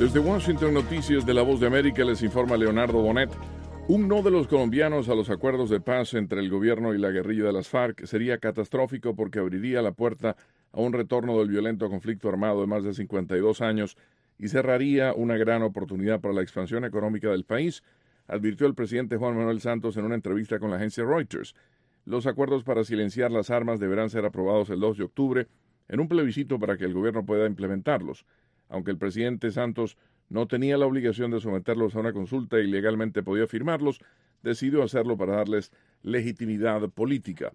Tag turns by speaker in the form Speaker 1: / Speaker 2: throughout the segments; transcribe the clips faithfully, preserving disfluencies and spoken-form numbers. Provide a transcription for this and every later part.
Speaker 1: Desde Washington, Noticias de la Voz de América, les informa Leonardo Bonet. Un no de los colombianos a los acuerdos de paz entre el gobierno y la guerrilla de las FARC sería catastrófico porque abriría la puerta a un retorno del violento conflicto armado de más de cincuenta y dos años y cerraría una gran oportunidad para la expansión económica del país, advirtió el presidente Juan Manuel Santos en una entrevista con la agencia Reuters. Los acuerdos para silenciar las armas deberán ser aprobados el dos de octubre en un plebiscito para que el gobierno pueda implementarlos. Aunque el presidente Santos no tenía la obligación de someterlos a una consulta y legalmente podía firmarlos, decidió hacerlo para darles legitimidad política.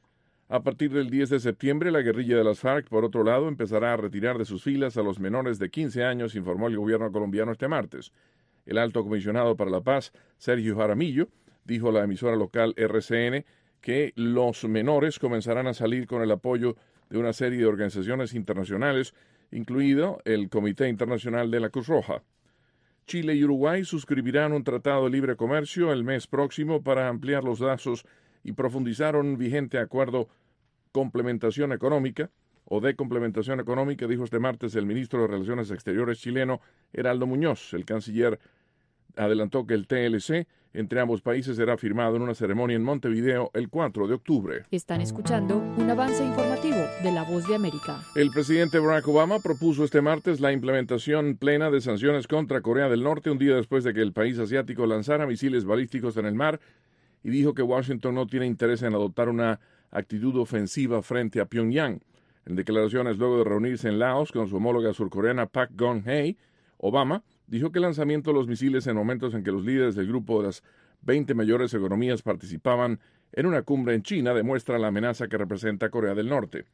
Speaker 1: A partir del diez de septiembre, la guerrilla de las FARC, por otro lado, empezará a retirar de sus filas a los menores de quince años, informó el gobierno colombiano este martes. El alto comisionado para la paz, Sergio Jaramillo, dijo a la emisora local R C N que los menores comenzarán a salir con el apoyo de una serie de organizaciones internacionales, incluido el Comité Internacional de la Cruz Roja. Chile y Uruguay suscribirán un tratado de libre comercio el mes próximo para ampliar los lazos y profundizar un vigente acuerdo complementación económica o de complementación económica, dijo este martes el ministro de Relaciones Exteriores chileno, Heraldo Muñoz. El canciller adelantó que el T L C entre ambos países será firmado en una ceremonia en Montevideo el cuatro de octubre.
Speaker 2: Están escuchando un avance informativo de La Voz de América.
Speaker 1: El presidente Barack Obama propuso este martes la implementación plena de sanciones contra Corea del Norte un día después de que el país asiático lanzara misiles balísticos en el mar y dijo que Washington no tiene interés en adoptar una actitud ofensiva frente a Pyongyang. En declaraciones luego de reunirse en Laos con su homóloga surcoreana Park Geun-hye, Obama dijo que el lanzamiento de los misiles en momentos en que los líderes del grupo de las veinte mayores economías participaban en una cumbre en China demuestra la amenaza que representa Corea del Norte.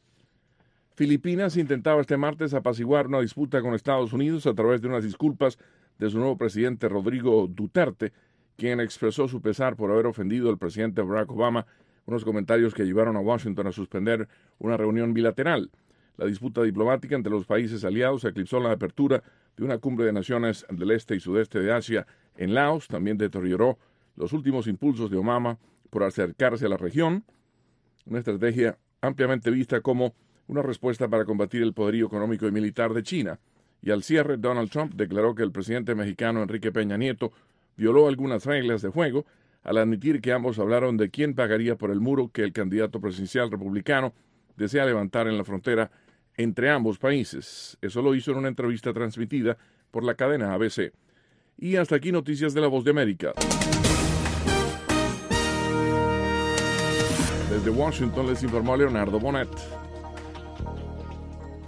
Speaker 1: Filipinas intentaba este martes apaciguar una disputa con Estados Unidos a través de unas disculpas de su nuevo presidente Rodrigo Duterte, quien expresó su pesar por haber ofendido al presidente Barack Obama, unos comentarios que llevaron a Washington a suspender una reunión bilateral. La disputa diplomática entre los países aliados eclipsó la apertura de una cumbre de naciones del este y sudeste de Asia en Laos. También deterioró los últimos impulsos de Obama por acercarse a la región, una estrategia ampliamente vista como una respuesta para combatir el poderío económico y militar de China. Y al cierre, Donald Trump declaró que el presidente mexicano Enrique Peña Nieto violó algunas reglas de juego al admitir que ambos hablaron de quién pagaría por el muro que el candidato presidencial republicano desea levantar en la frontera entre ambos países. Eso lo hizo en una entrevista transmitida por la cadena A B C. Y hasta aquí Noticias de la Voz de América. Desde Washington les informó Leonardo Bonet.